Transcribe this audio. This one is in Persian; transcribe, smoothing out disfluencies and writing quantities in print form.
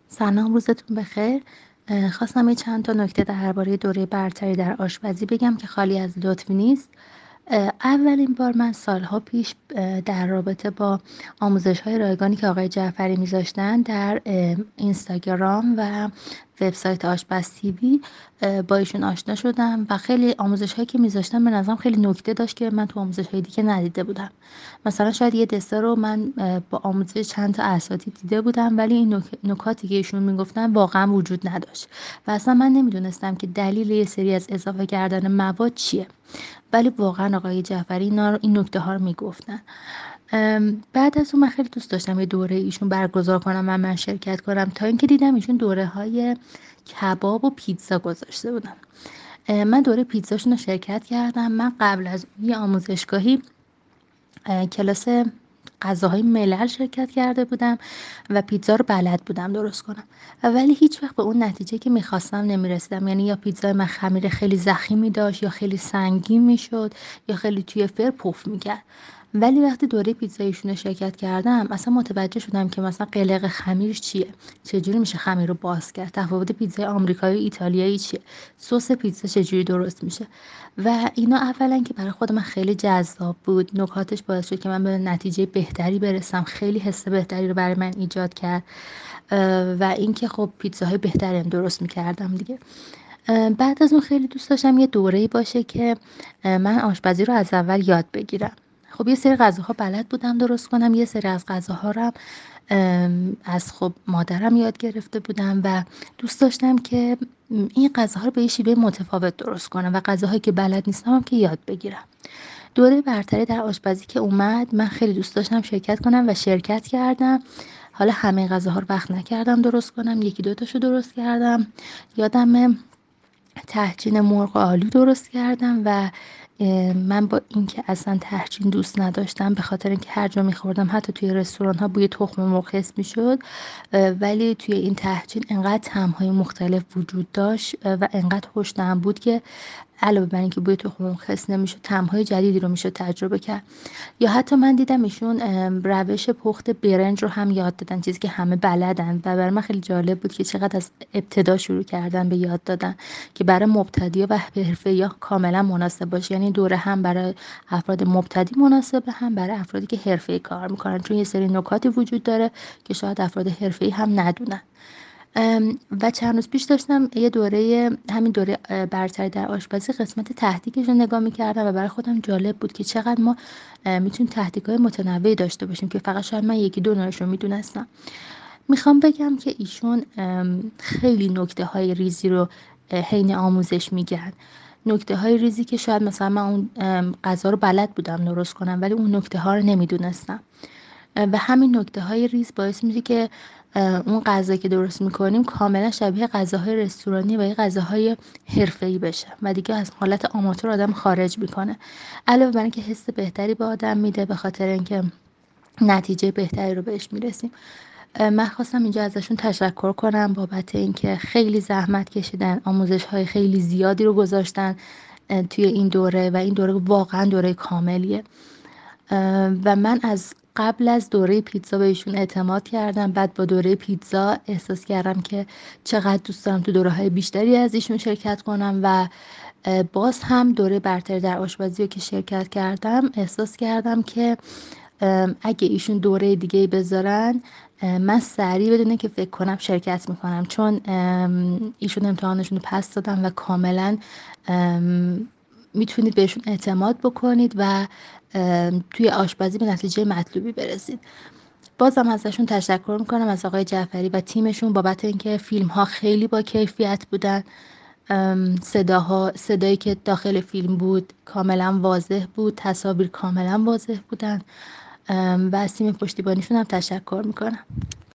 سلام، روزتون بخیر. خواستم یه چند تا نکته درباره دوره برتری در آشپزی بگم که خالی از لطفی نیست. اولین بار من سالها پیش در رابطه با آموزش‌های رایگانی که آقای جعفری می‌ذاشتن در اینستاگرام و وبسایت آشپز تیوی با ایشون آشنا شدم و خیلی آموزش‌هایی که می‌ذاشتن به نظرم خیلی نکته داشت که من تو آموزش‌های دیگه ندیده بودم. مثلا شاید یه دسر رو من با آموزش چند تا اساتید دیده بودم، ولی این نکاتی که ایشون میگفتن واقعا وجود نداشت و اصلا من نمیدونستم که دلیل یه سری از اضافه کردن مواد چیه، ولی واقعا آقای جعفری این نکته ها رو میگفتن. بعد از اون من خیلی دوست داشتم یه دوره ایشون برگزار کنم و من شرکت کنم، تا اینکه دیدم ایشون دوره های کباب و پیتزا گذاشته بودن. من دوره پیتزاشون رو شرکت کردم. من قبل از یه آموزشگاهی کلاس غذاهای ملل شرکت کرده بودم و پیتزا رو بلد بودم درست کنم، ولی هیچ وقت به اون نتیجه که میخواستم نمیرسیدم. یعنی یا پیتزای من خمیر خیلی ضخیمی داشت، یا خیلی سنگین میشد، یا خیلی توی فر پف میکرد. ولی وقتی دوره پیتزایشون رو شرکت کردم اصلا متوجه شدم که مثلا قلق خمیرش چیه، چجوری میشه خمیر رو باز کرد، تفاوت پیتزای آمریکایی و ایتالیایی چیه، سس پیتزا چجوری درست میشه. و اینا اولا که برای خود من خیلی جذاب بود، نکاتش باعث شد که من به نتیجه بهتری برسم، خیلی حس بهتری رو برای من ایجاد کرد و اینکه خب پیتزاهای بهتری هم درست میکردم دیگه. بعد از اون خیلی دوست داشتم یه دوره‌ای باشه که من آشپزی رو از اول یاد بگیرم. خب یه سری غذاها بلد بودم درست کنم، یه سری از غذاها رو از خب مادرم یاد گرفته بودم و دوست داشتم که این غذاها رو به یه شیوه متفاوت درست کنم و غذاهایی که بلد نیستم هم که یاد بگیرم. دوره برتری در آشپزی که اومد من خیلی دوست داشتم شرکت کنم و شرکت کردم. حالا همه غذاها رو وقت نکردم درست کنم، یکی دو تاشو درست کردم. یادم تهجین مرغ آلو درست کردم و من با اینکه اصلا تهجین دوست نداشتم، به خاطر اینکه هر جا میخوردم حتی توی رستوران ها بوی تخم مرغ حس میشد، ولی توی این تهجین انقدر طعم‌های مختلف وجود داشت و انقدر خوش طعم بود که علاوه بر اینکه بوی تخم مرغ حس نمیشد، طعم‌های جدیدی رو میشد تجربه کرد. یا حتی من دیدم ایشون روش پخت برنج رو هم یاد دادن، چیزی که همه بلدن و برای من خیلی جالب بود که چقدر از ابتدا شروع کردن به یاد دادن که برای مبتدی و حرفه‌ای‌ها کاملا مناسب باشه. یعنی دوره هم برای افراد مبتدی مناسبه، هم برای افرادی که حرفه‌ای کار میکنن، چون یه سری نکاتی وجود داره که شاید افراد حرفه‌ای هم ندونن. و چند روز پیش داشتم یه دوره، همین دوره برتری در آشپزی، قسمت ته‌دیگش رو نگاه می‌کردم و برای خودم جالب بود که چقدر ما میتونیم ته‌دیگ‌های متنوعی داشته باشیم که فقط شاید من یکی دو نوعش رو میدونستم. میخوام بگم که ایشون خیلی نکته‌های ریزی رو حین آموزش میگن، نکته‌های ریزی که شاید مثلا من اون غذا رو بلد بودم درست کنم ولی اون نکته‌ها رو نمیدونستم و همین نکته‌های ریز باعث میشه که اون غذایی که درست میکنیم کاملا شبیه غذاهای رستورانی و یه غذاهای حرفه‌ای بشه و دیگه از حالت آماتور آدم خارج میکنه. علاوه بر اینکه حس بهتری به آدم میده به خاطر اینکه نتیجه بهتری رو بهش میرسیم. من خواستم اینجا ازشون تشکر کنم بابت اینکه خیلی زحمت کشیدن، آموزش‌های خیلی زیادی رو گذاشتن توی این دوره و این دوره واقعا دوره کاملیه. و من از قبل از دوره پیتزا بهشون اعتماد کردم، بعد با دوره پیتزا احساس کردم که چقدر دوست دارم تو دوره‌های بیشتری از ایشون شرکت کنم و باز هم دوره برتری در آشپزی رو که شرکت کردم احساس کردم که اگه ایشون دوره دیگه بذارن من سریع بدونه که فکر کنم شرکت میکنم، چون ایشون امتحانشون رو پس دادن و کاملا میتونید بهشون اعتماد بکنید و توی آشپزی به نتیجه مطلوبی برسید. بازم ازشون تشکر میکنم، از آقای جعفری و تیمشون، بابت اینکه فیلم ها خیلی با کیفیت بودن. صدایی که داخل فیلم بود کاملا واضح بود، تصاویر کاملا واضح بودن و از تیم پشتیبانیشون هم تشکر میکنم.